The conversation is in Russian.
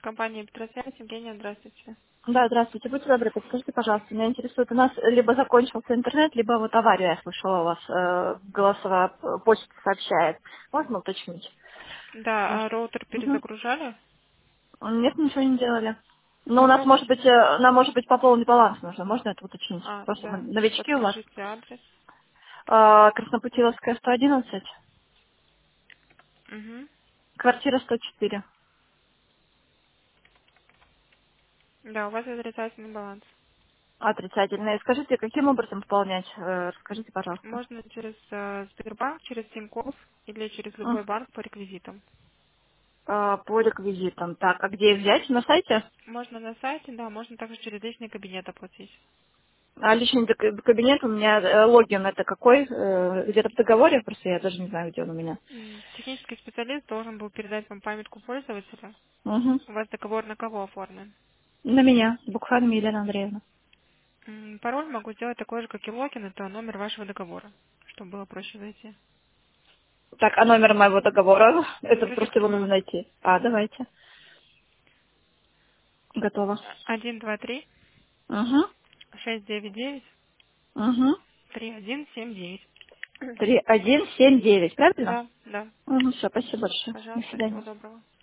Компания Петросвязь. Евгения, здравствуйте. Да, здравствуйте. Будьте добры, подскажите, пожалуйста, меня интересует, у нас либо закончился интернет, либо вот авария, я слышала у вас, голосовая почта сообщает. Можно уточнить? Да, Может? а роутер Мгм. перезагружали? Нет, ничего не делали. Но у нас может быть, Попробуйте. нам может быть пополнить баланс нужно. Можно это уточнить? Просто мы Да. новички у вас. Подскажите адрес. Краснопутиловская, 111, Угу. квартира 104. Да, у вас отрицательный баланс. Отрицательные. Скажите, каким образом пополнять? Расскажите, пожалуйста. Можно через Сбербанк, через Тинькофф или через М. любой банк по реквизитам. По реквизитам. Так, а где их взять? На сайте? Можно на сайте, да, можно также через личный кабинет оплатить. А личный кабинет у меня, логин это какой? Где-то в договоре, просто я даже не знаю, где он у меня. Технический специалист должен был передать вам памятку пользователя. Угу. У вас договор на кого оформлен? На меня, Букханова Елена Андреевна. Пароль могу сделать такой же, как и логин, это номер вашего договора, чтобы было проще зайти. Так, а номер моего договора? Это просто его нужно Продиктую. найти. Давайте. Готово. 1, 2, 3, Угу. 6, 9, 9, Угу. 3, 1, 7, 9. 3179, правильно? Да, да. Угу, все, спасибо большое. До Пожалуйста, всего свидания. доброго.